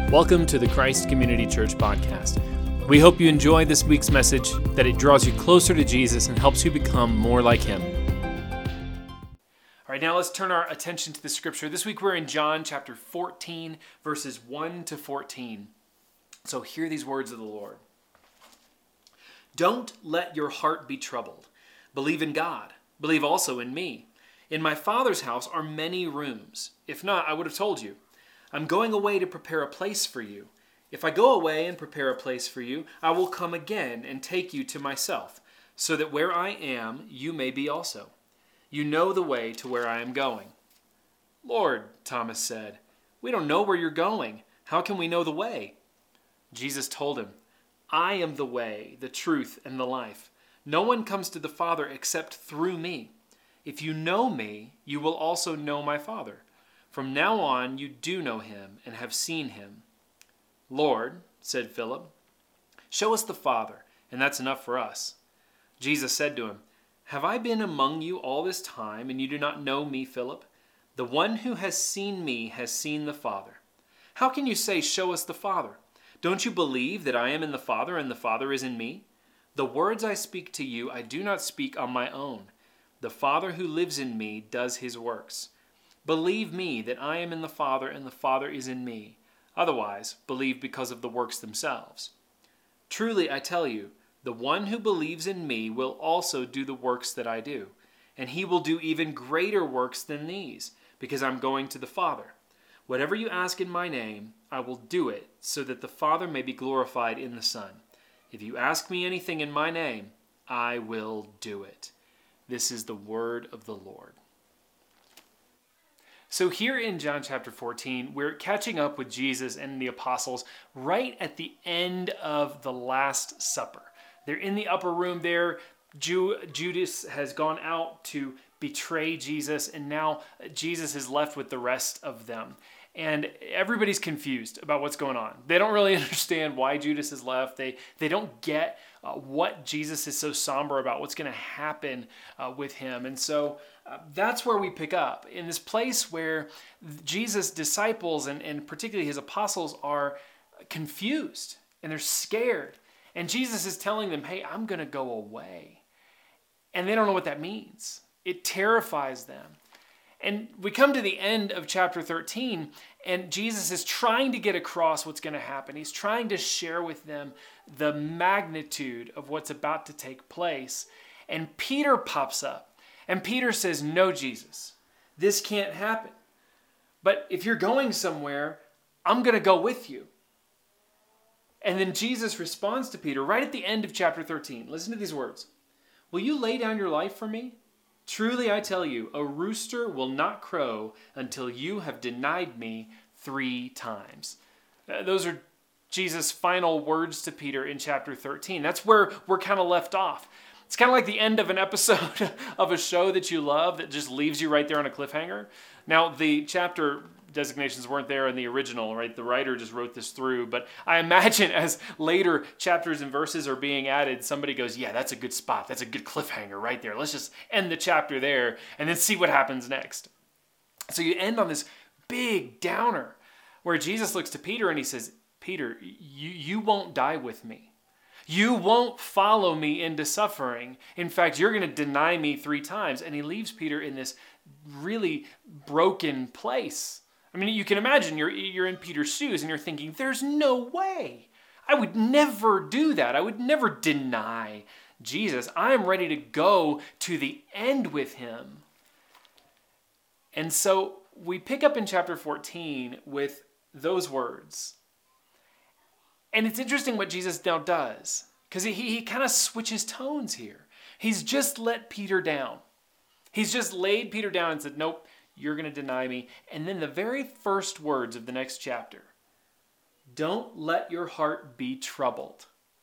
Welcome to the Christ Community Church podcast. We hope you enjoy this week's message, that it draws you closer to Jesus and helps you become more like Him. All right, now let's turn our attention to the scripture. This week we're in John chapter 14, verses 1 to 14. So hear these words of the Lord. Don't let your heart be troubled. Believe in God. Believe also in me. In my Father's house are many rooms. If not, I would have told you. I'm going away to prepare a place for you. If I go away and prepare a place for you, I will come again and take you to myself, so that where I am, you may be also. You know the way to where I am going. Lord, Thomas said, we don't know where you're going. How can we know the way? Jesus told him, I am the way, the truth, and the life. No one comes to the Father except through me. If you know me, you will also know my Father. From now on, you do know him and have seen him. Lord, said Philip, show us the Father, and that's enough for us. Jesus said to him, have I been among you all this time, and you do not know me, Philip? The one who has seen me has seen the Father. How can you say, show us the Father? Don't you believe that I am in the Father, and the Father is in me? The words I speak to you, I do not speak on my own. The Father who lives in me does his works. Believe me that I am in the Father and the Father is in me. Otherwise, believe because of the works themselves. Truly, I tell you, the one who believes in me will also do the works that I do, and he will do even greater works than these, because I'm going to the Father. Whatever you ask in my name, I will do it, so that the Father may be glorified in the Son. If you ask me anything in my name, I will do it. This is the word of the Lord. So here in John chapter 14, we're catching up with Jesus and the apostles right at the end of the Last Supper. They're in the upper room there. Judas has gone out to betray Jesus, and now Jesus is left with the rest of them. And everybody's confused about what's going on. They don't really understand why Judas is left. They don't get what Jesus is so somber about, what's going to happen with him. And so that's where we pick up, in this place where Jesus' disciples and particularly his apostles are confused and they're scared. And Jesus is telling them, hey, I'm going to go away. And they don't know what that means. It terrifies them. And we come to the end of chapter 13, and Jesus is trying to get across what's going to happen. He's trying to share with them the magnitude of what's about to take place. And Peter pops up, and Peter says, no, Jesus, this can't happen. But if you're going somewhere, I'm going to go with you. And then Jesus responds to Peter right at the end of chapter 13. Listen to these words. Will you lay down your life for me? Truly, I tell you, a rooster will not crow until you have denied me 3 times. Those are Jesus' final words to Peter in chapter 13. That's where we're kind of left off. It's kind of like the end of an episode of a show that you love that just leaves you right there on a cliffhanger. Now, the chapter designations weren't there in the original, right? The writer just wrote this through. But I imagine as later chapters and verses are being added, somebody goes, yeah, that's a good spot. That's a good cliffhanger right there. Let's just end the chapter there and then see what happens next. So you end on this big downer where Jesus looks to Peter and he says, Peter, you won't die with me. You won't follow me into suffering. In fact, you're going to deny me 3 times. And he leaves Peter in this really broken place. I mean, you can imagine you're in Peter's shoes and you're thinking, there's no way. I would never do that. I would never deny Jesus. I'm ready to go to the end with him. And so we pick up in chapter 14 with those words. And it's interesting what Jesus now does, because he kind of switches tones here. He's just let Peter down. He's just laid Peter down and said, nope, you're going to deny me. And then the very first words of the next chapter, don't let your heart be troubled.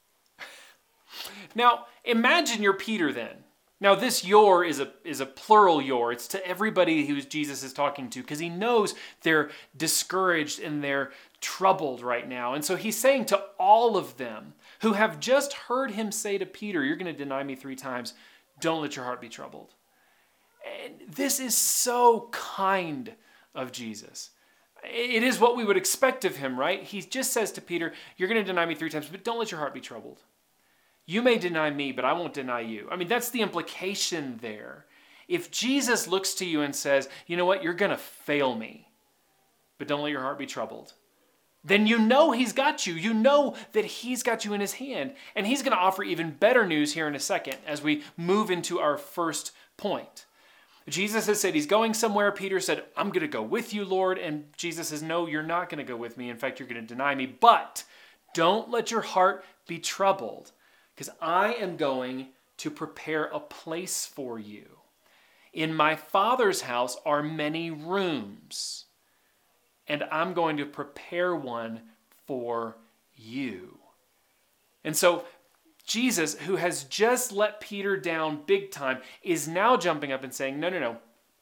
Now, imagine you're Peter then. Now, this your is a plural your. It's to everybody who Jesus is talking to, because he knows they're discouraged and they're troubled right now. And so he's saying to all of them who have just heard him say to Peter, you're going to deny me 3 times, don't let your heart be troubled. And this is so kind of Jesus. It is what we would expect of him, right? He just says to Peter, you're going to deny me 3 times, but don't let your heart be troubled. You may deny me, but I won't deny you. I mean, that's the implication there. If Jesus looks to you and says, you know what, you're going to fail me, but don't let your heart be troubled, then you know he's got you. You know that he's got you in his hand. And he's going to offer even better news here in a second as we move into our first point. Jesus has said he's going somewhere. Peter said, I'm going to go with you, Lord. And Jesus says, no, you're not going to go with me. In fact, you're going to deny me. But don't let your heart be troubled, because I am going to prepare a place for you. In my Father's house are many rooms, and I'm going to prepare one for you. And so Jesus, who has just let Peter down big time, is now jumping up and saying, no,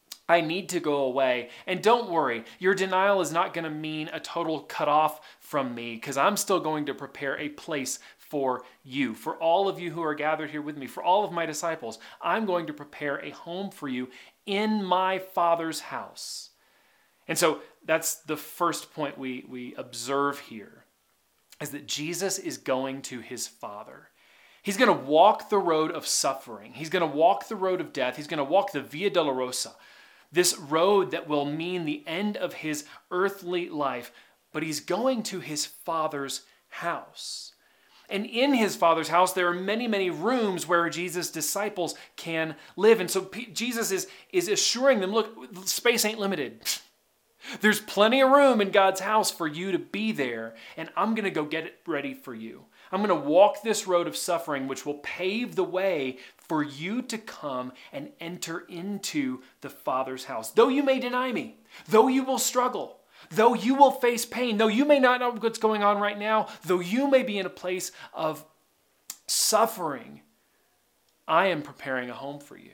I need to go away. And don't worry, your denial is not going to mean a total cutoff from me, because I'm still going to prepare a place for you, for all of you who are gathered here with me, for all of my disciples. I'm going to prepare a home for you in my Father's house. And so that's the first point we observe here, is that Jesus is going to his Father. He's going to walk the road of suffering. He's going to walk the road of death. He's going to walk the Via Dolorosa, this road that will mean the end of his earthly life. But he's going to his Father's house. And in his Father's house, there are many, many rooms where Jesus' disciples can live. And so Jesus is assuring them, look, space ain't limited. There's plenty of room in God's house for you to be there, and I'm going to go get it ready for you. I'm going to walk this road of suffering, which will pave the way for you to come and enter into the Father's house. Though you may deny me, though you will struggle, though you will face pain, though you may not know what's going on right now, though you may be in a place of suffering, I am preparing a home for you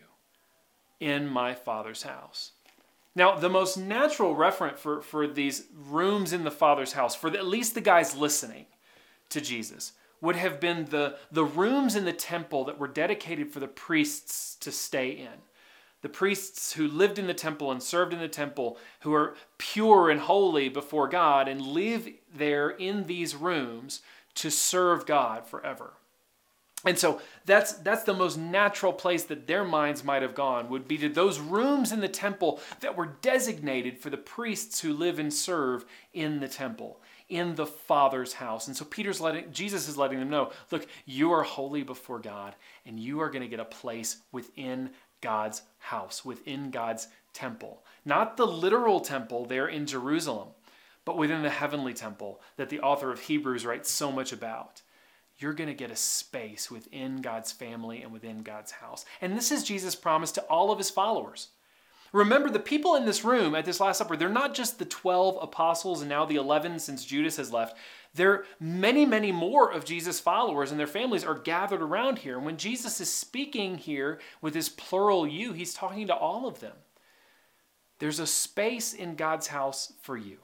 in my Father's house. Now, the most natural referent for these rooms in the Father's house, for at least the guys listening to Jesus, would have been the rooms in the temple that were dedicated for the priests to stay in. The priests who lived in the temple and served in the temple, who are pure and holy before God and live there in these rooms to serve God forever. And so that's the most natural place that their minds might have gone, would be to those rooms in the temple that were designated for the priests who live and serve in the temple, in the Father's house. And so Jesus is letting them know, look, you are holy before God, and you are going to get a place within God's house, within God's temple. Not the literal temple there in Jerusalem, but within the heavenly temple that the author of Hebrews writes so much about. You're going to get a space within God's family and within God's house. And this is Jesus' promise to all of his followers. Remember, the people in this room at this Last Supper, they're not just the 12 apostles and now the 11 since Judas has left. There are many, many more of Jesus' followers, and their families are gathered around here. And when Jesus is speaking here with his plural you, he's talking to all of them. There's a space in God's house for you.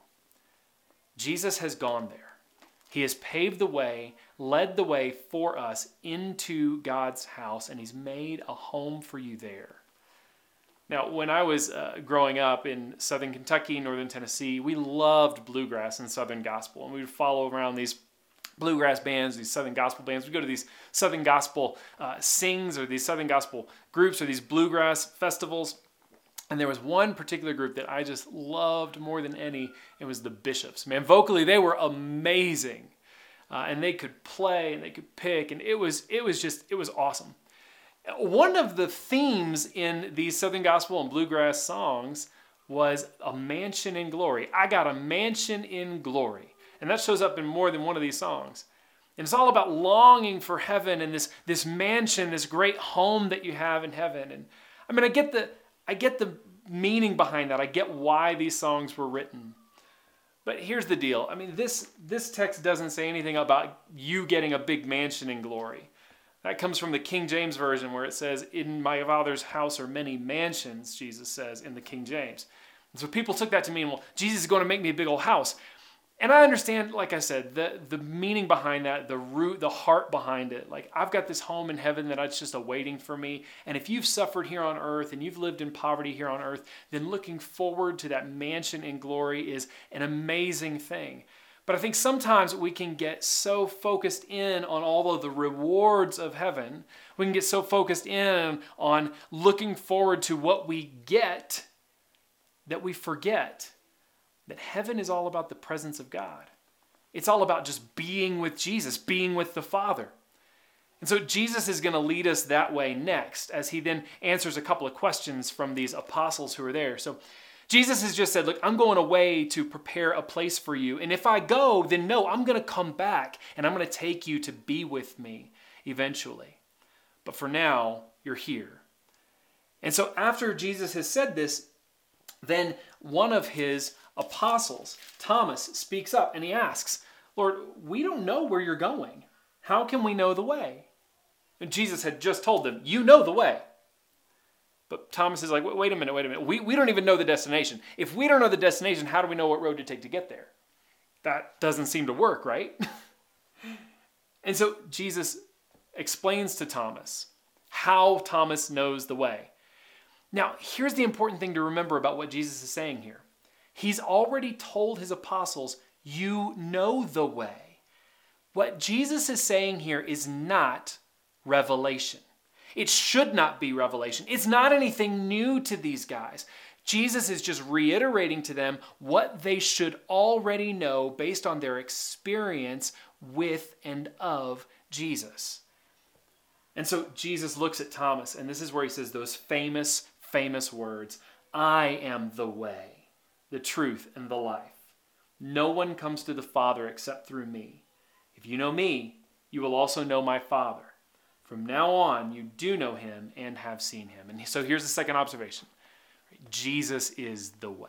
Jesus has gone there. He has paved the way, led the way for us into God's house, and he's made a home for you there. Now, when I was growing up in southern Kentucky, northern Tennessee, we loved bluegrass and southern gospel, and we would follow around these bluegrass bands, these southern gospel bands. We'd go to these southern gospel sings, or these southern gospel groups, or these bluegrass festivals. And there was one particular group that I just loved more than any. It was the Bishops. Man, vocally, they were amazing. And they could play and they could pick. And it was awesome. One of the themes in these Southern Gospel and Bluegrass songs was a mansion in glory. I got a mansion in glory. And that shows up in more than one of these songs. And it's all about longing for heaven and this mansion, this great home that you have in heaven. And I mean, I get the meaning behind that. I get why these songs were written. But here's the deal. I mean, this text doesn't say anything about you getting a big mansion in glory. That comes from the King James Version, where it says, in my Father's house are many mansions, Jesus says in the King James. And so people took that to mean, well, Jesus is going to make me a big old house. And I understand, like I said, the meaning behind that, the root, the heart behind it. Like, I've got this home in heaven that's just awaiting for me. And if you've suffered here on earth and you've lived in poverty here on earth, then looking forward to that mansion in glory is an amazing thing. But I think sometimes we can get so focused in on all of the rewards of heaven. We can get so focused in on looking forward to what we get that we forget that heaven is all about the presence of God. It's all about just being with Jesus, being with the Father. And so Jesus is going to lead us that way next, as he then answers a couple of questions from these apostles who are there. So Jesus has just said, look, I'm going away to prepare a place for you. And if I go, then no, I'm going to come back and I'm going to take you to be with me eventually. But for now, you're here. And so after Jesus has said this, then one of his apostles, Thomas, speaks up and he asks, Lord, we don't know where you're going. How can we know the way? And Jesus had just told them, you know the way. But Thomas is like, wait a minute. We don't even know the destination. If we don't know the destination, how do we know what road to take to get there? That doesn't seem to work, right? And so Jesus explains to Thomas how Thomas knows the way. Now, here's the important thing to remember about what Jesus is saying here. He's already told his apostles, you know the way. What Jesus is saying here is not revelation. It should not be revelation. It's not anything new to these guys. Jesus is just reiterating to them what they should already know based on their experience with and of Jesus. And so Jesus looks at Thomas, and this is where he says those famous words, I am the way, the truth, and the life. No one comes to the Father except through me. If you know me, you will also know my Father. From now on, you do know him and have seen him. And so here's the second observation. Jesus is the way.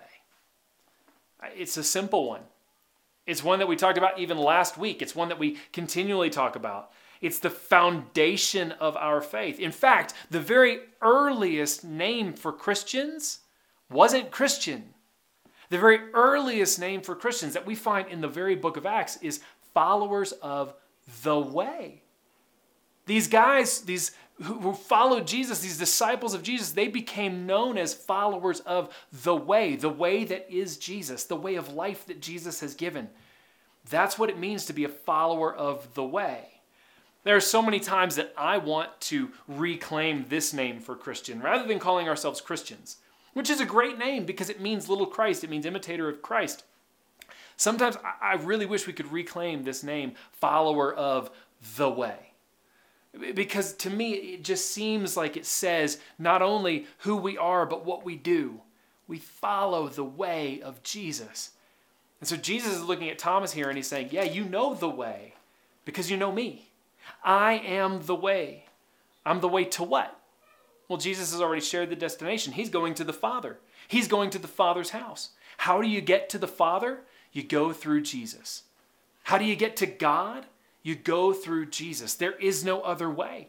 It's a simple one. It's one that we talked about even last week. It's one that we continually talk about. It's the foundation of our faith. In fact, the very earliest name for Christians wasn't Christian. The very earliest name for Christians that we find in the very book of Acts is followers of the way. These guys, these who followed Jesus, these disciples of Jesus, they became known as followers of the way that is Jesus, the way of life that Jesus has given. That's what it means to be a follower of the way. There are so many times that I want to reclaim this name for Christian rather than calling ourselves Christians, which is a great name because it means little Christ. It means imitator of Christ. Sometimes I really wish we could reclaim this name, follower of the way. Because to me, it just seems like it says not only who we are, but what we do. We follow the way of Jesus. And so Jesus is looking at Thomas here and he's saying, yeah, you know the way because you know me. I am the way. I'm the way to what? Well, Jesus has already shared the destination. He's going to the Father. He's going to the Father's house. How do you get to the Father? You go through Jesus. How do you get to God? You go through Jesus. There is no other way.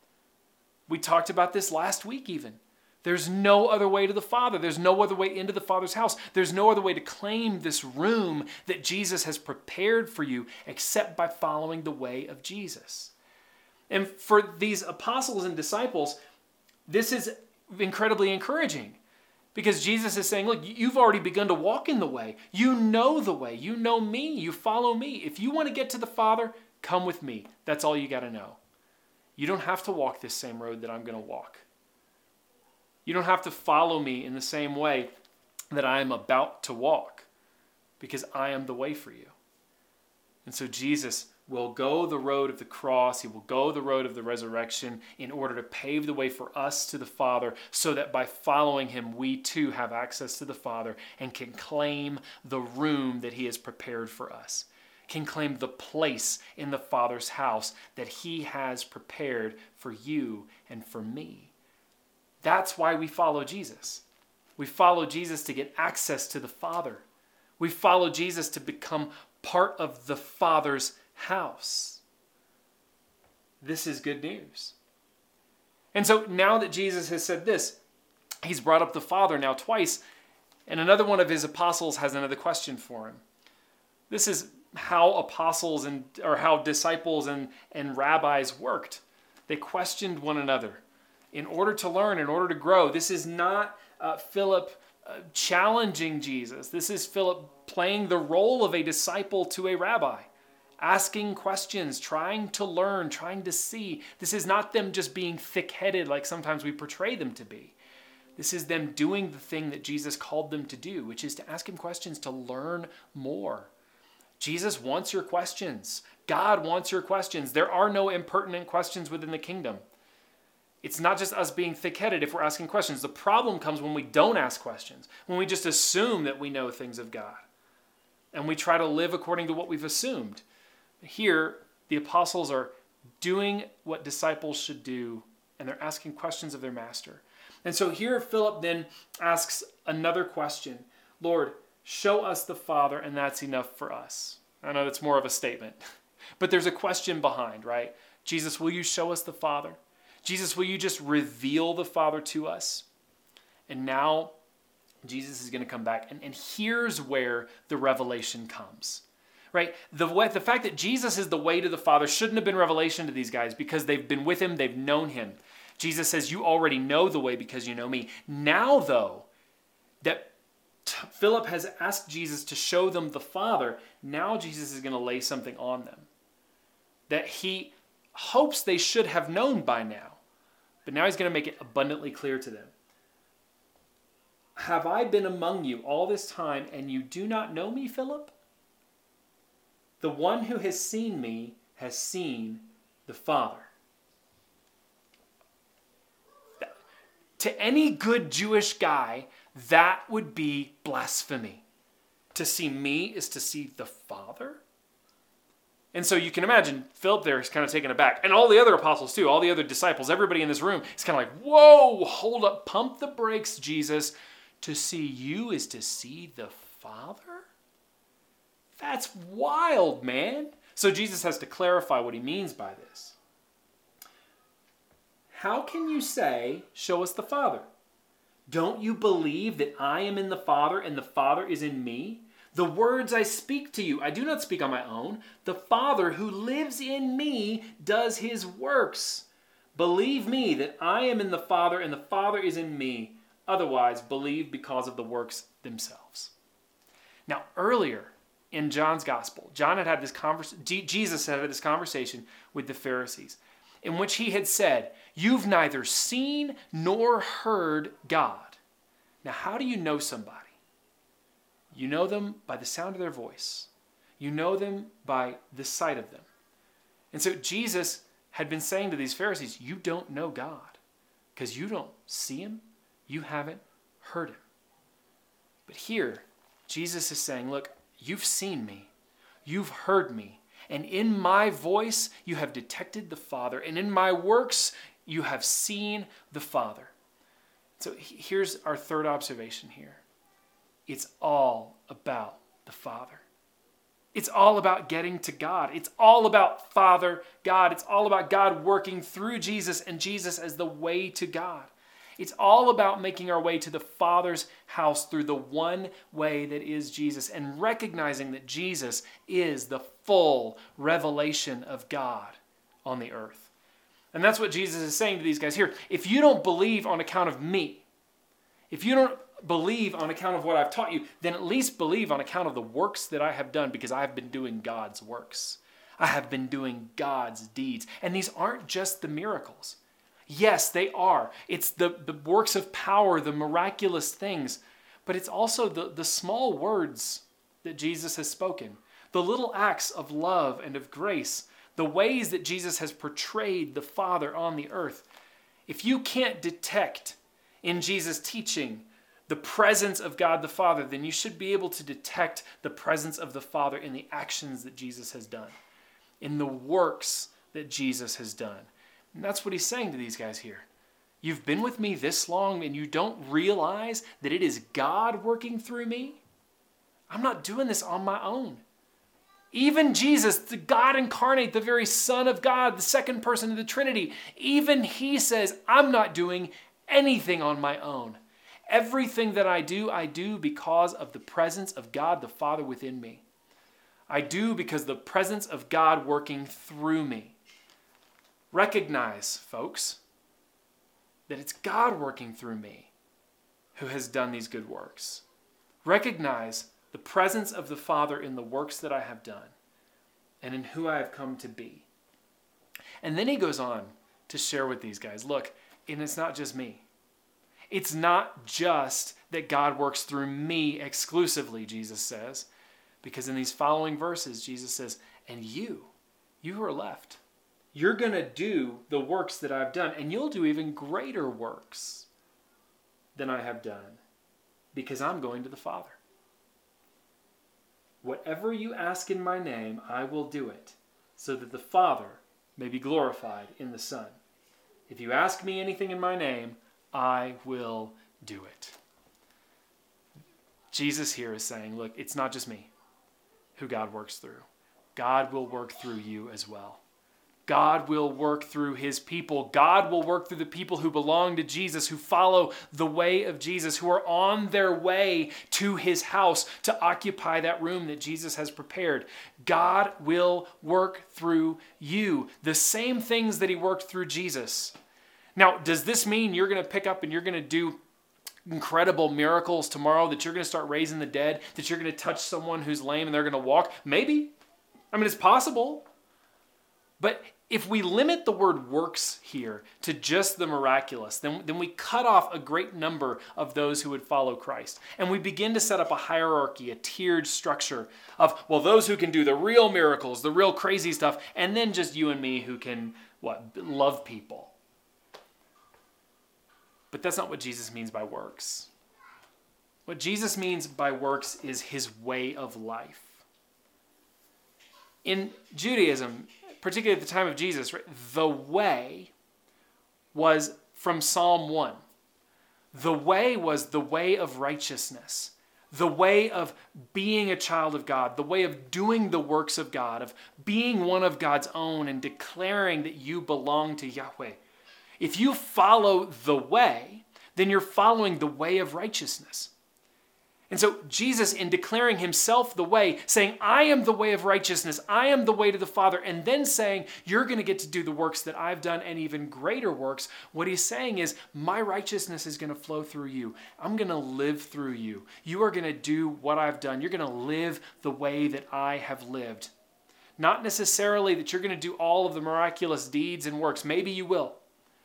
We talked about this last week even. There's no other way to the Father. There's no other way into the Father's house. There's no other way to claim this room that Jesus has prepared for you except by following the way of Jesus. And for these apostles and disciples, this is incredibly encouraging because Jesus is saying, look, you've already begun to walk in the way. You know the way. You know me. You follow me. If you want to get to the Father, come with me. That's all you got to know. You don't have to walk this same road that I'm going to walk. You don't have to follow me in the same way that I am about to walk because I am the way for you. And so Jesus will go the road of the cross. He will go the road of the resurrection in order to pave the way for us to the Father so that by following him, we too have access to the Father and can claim the room that he has prepared for us, can claim the place in the Father's house that he has prepared for you and for me. That's why we follow Jesus. We follow Jesus to get access to the Father. We follow Jesus to become part of the Father's house. This is good news. And so now that Jesus has said this, he's brought up the Father now twice, and another one of his apostles has another question for him. This is how apostles or how disciples and rabbis worked. They questioned one another in order to learn, in order to grow. This is not Philip challenging Jesus. This is Philip playing the role of a disciple to a rabbi, asking questions, trying to learn, trying to see. This is not them just being thick-headed like sometimes we portray them to be. This is them doing the thing that Jesus called them to do, which is to ask him questions, to learn more. Jesus wants your questions. God wants your questions. There are no impertinent questions within the kingdom. It's not just us being thick-headed if we're asking questions. The problem comes when we don't ask questions, when we just assume that we know things of God, and we try to live according to what we've assumed. Here, the apostles are doing what disciples should do, and they're asking questions of their master. And so here Philip then asks another question. Lord, show us the Father, and that's enough for us. I know that's more of a statement, but there's a question behind, right? Jesus, will you show us the Father? Jesus, will you just reveal the Father to us? And now Jesus is going to come back, and here's where the revelation comes. Right? The fact that Jesus is the way to the Father shouldn't have been revelation to these guys because they've been with him, they've known him. Jesus says, you already know the way because you know me. Now, though, that Philip has asked Jesus to show them the Father, now Jesus is going to lay something on them that he hopes they should have known by now. But now he's going to make it abundantly clear to them. Have I been among you all this time and you do not know me, Philip? The one who has seen me has seen the Father. To any good Jewish guy, that would be blasphemy. To see me is to see the Father? And so you can imagine Philip there is kind of taken aback. And all the other apostles too, all the other disciples, everybody in this room is kind of like, whoa, hold up, pump the brakes, Jesus. To see you is to see the Father? That's wild, man. So Jesus has to clarify what he means by this. How can you say, show us the Father? Don't you believe that I am in the Father and the Father is in me? The words I speak to you, I do not speak on my own. The Father who lives in me does his works. Believe me that I am in the Father and the Father is in me. Otherwise, believe because of the works themselves. Now, earlier in John's Gospel, Jesus had this conversation with the Pharisees in which he had said, you've neither seen nor heard God. Now, how do you know somebody? You know them by the sound of their voice. You know them by the sight of them. And so Jesus had been saying to these Pharisees, you don't know God because you don't see him. You haven't heard him. But here, Jesus is saying, look, you've seen me. You've heard me. And in my voice, you have detected the Father. And in my works, you have seen the Father. So here's our third observation here. It's all about the Father. It's all about getting to God. It's all about Father, God. It's all about God working through Jesus and Jesus as the way to God. It's all about making our way to the Father's house through the one way that is Jesus and recognizing that Jesus is the full revelation of God on the earth. And that's what Jesus is saying to these guys here. If you don't believe on account of me, if you don't believe on account of what I've taught you, then at least believe on account of the works that I have done because I have been doing God's works. I have been doing God's deeds. And these aren't just the miracles. Yes, they are. It's the works of power, the miraculous things, but it's also the small words that Jesus has spoken, the little acts of love and of grace, the ways that Jesus has portrayed the Father on the earth. If you can't detect in Jesus' teaching the presence of God the Father, then you should be able to detect the presence of the Father in the actions that Jesus has done, in the works that Jesus has done. And that's what he's saying to these guys here. You've been with me this long and you don't realize that it is God working through me? I'm not doing this on my own. Even Jesus, the God incarnate, the very Son of God, the second person of the Trinity, even he says, I'm not doing anything on my own. Everything that I do because of the presence of God the Father within me. I do because the presence of God working through me. Recognize, folks, that it's God working through me who has done these good works. Recognize the presence of the Father in the works that I have done and in who I have come to be. And then he goes on to share with these guys, look, and it's not just me. It's not just that God works through me exclusively, Jesus says, because in these following verses, Jesus says, and you who are left, you're going to do the works that I've done, and you'll do even greater works than I have done, because I'm going to the Father. Whatever you ask in my name, I will do it, so that the Father may be glorified in the Son. If you ask me anything in my name, I will do it. Jesus here is saying, look, it's not just me who God works through. God will work through you as well. God will work through his people. God will work through the people who belong to Jesus, who follow the way of Jesus, who are on their way to his house to occupy that room that Jesus has prepared. God will work through you. The same things that he worked through Jesus. Now, does this mean you're going to pick up and you're going to do incredible miracles tomorrow, that you're going to start raising the dead, that you're going to touch someone who's lame and they're going to walk? Maybe. I mean, it's possible. But if we limit the word works here to just the miraculous, then we cut off a great number of those who would follow Christ. And we begin to set up a hierarchy, a tiered structure of, well, those who can do the real miracles, the real crazy stuff, and then just you and me who can, love people. But that's not what Jesus means by works. What Jesus means by works is his way of life. In Judaism, particularly at the time of Jesus, right, the way was from Psalm 1. The way was the way of righteousness, the way of being a child of God, the way of doing the works of God, of being one of God's own and declaring that you belong to Yahweh. If you follow the way, then you're following the way of righteousness. And so Jesus, in declaring himself the way, saying, I am the way of righteousness, I am the way to the Father, and then saying, you're going to get to do the works that I've done and even greater works, what he's saying is, my righteousness is going to flow through you. I'm going to live through you. You are going to do what I've done. You're going to live the way that I have lived. Not necessarily that you're going to do all of the miraculous deeds and works. Maybe you will.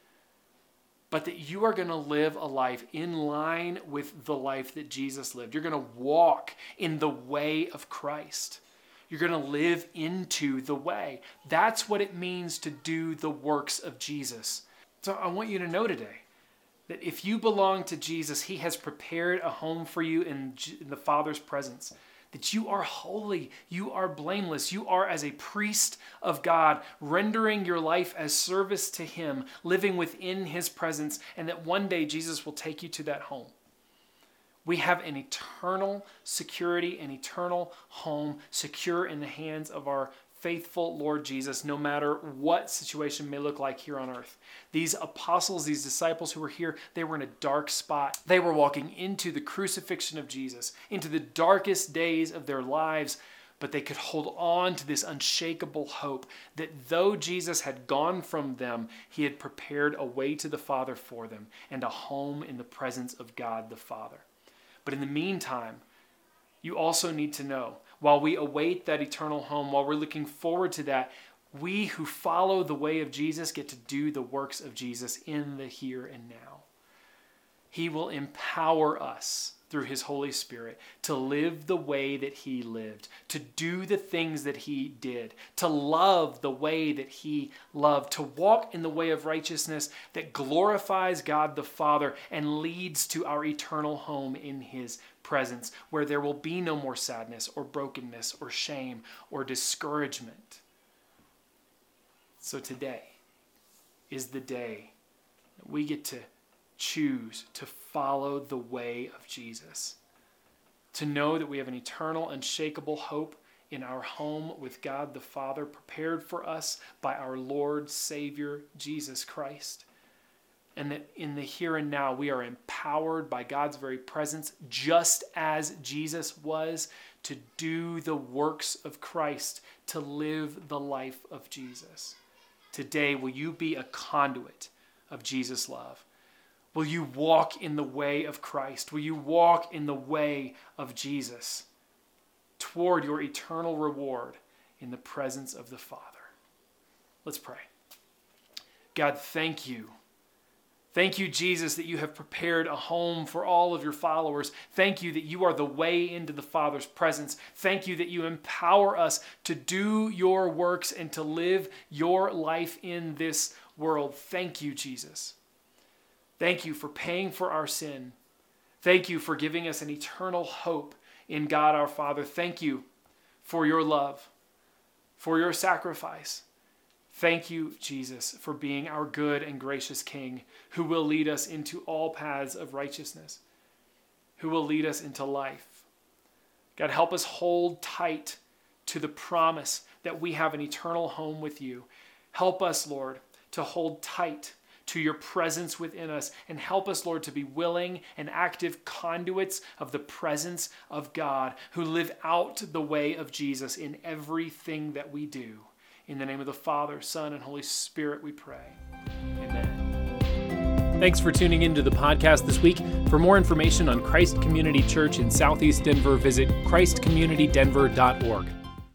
But that you are going to live a life in line with the life that Jesus lived. You're going to walk in the way of Christ. You're going to live into the way. That's what it means to do the works of Jesus. So I want you to know today that if you belong to Jesus, he has prepared a home for you in the Father's presence. That you are holy, you are blameless, you are as a priest of God, rendering your life as service to him, living within his presence, and that one day Jesus will take you to that home. We have an eternal security, an eternal home, secure in the hands of our faithful Lord Jesus, no matter what situation may look like here on earth. These apostles, these disciples who were here, they were in a dark spot. They were walking into the crucifixion of Jesus, into the darkest days of their lives, but they could hold on to this unshakable hope that though Jesus had gone from them, he had prepared a way to the Father for them and a home in the presence of God the Father. But in the meantime, you also need to know, while we await that eternal home, while we're looking forward to that, we who follow the way of Jesus get to do the works of Jesus in the here and now. He will empower us through his Holy Spirit to live the way that he lived, to do the things that he did, to love the way that he loved, to walk in the way of righteousness that glorifies God the Father and leads to our eternal home in his presence, where there will be no more sadness or brokenness or shame or discouragement. So today is the day that we get to choose to follow the way of Jesus, to know that we have an eternal, unshakable hope in our home with God the Father, prepared for us by our Lord, Savior, Jesus Christ. And that in the here and now, we are empowered by God's very presence, just as Jesus was, to do the works of Christ, to live the life of Jesus. Today, will you be a conduit of Jesus' love? Will you walk in the way of Christ? Will you walk in the way of Jesus toward your eternal reward in the presence of the Father? Let's pray. God, thank you. Thank you, Jesus, that you have prepared a home for all of your followers. Thank you that you are the way into the Father's presence. Thank you that you empower us to do your works and to live your life in this world. Thank you, Jesus. Thank you for paying for our sin. Thank you for giving us an eternal hope in God our Father. Thank you for your love, for your sacrifice. Thank you, Jesus, for being our good and gracious King who will lead us into all paths of righteousness, who will lead us into life. God, help us hold tight to the promise that we have an eternal home with you. Help us, Lord, to hold tight to your presence within us, and help us, Lord, to be willing and active conduits of the presence of God who live out the way of Jesus in everything that we do. In the name of the Father, Son, and Holy Spirit, we pray. Amen. Thanks for tuning into the podcast this week. For more information on Christ Community Church in Southeast Denver, visit christcommunitydenver.org.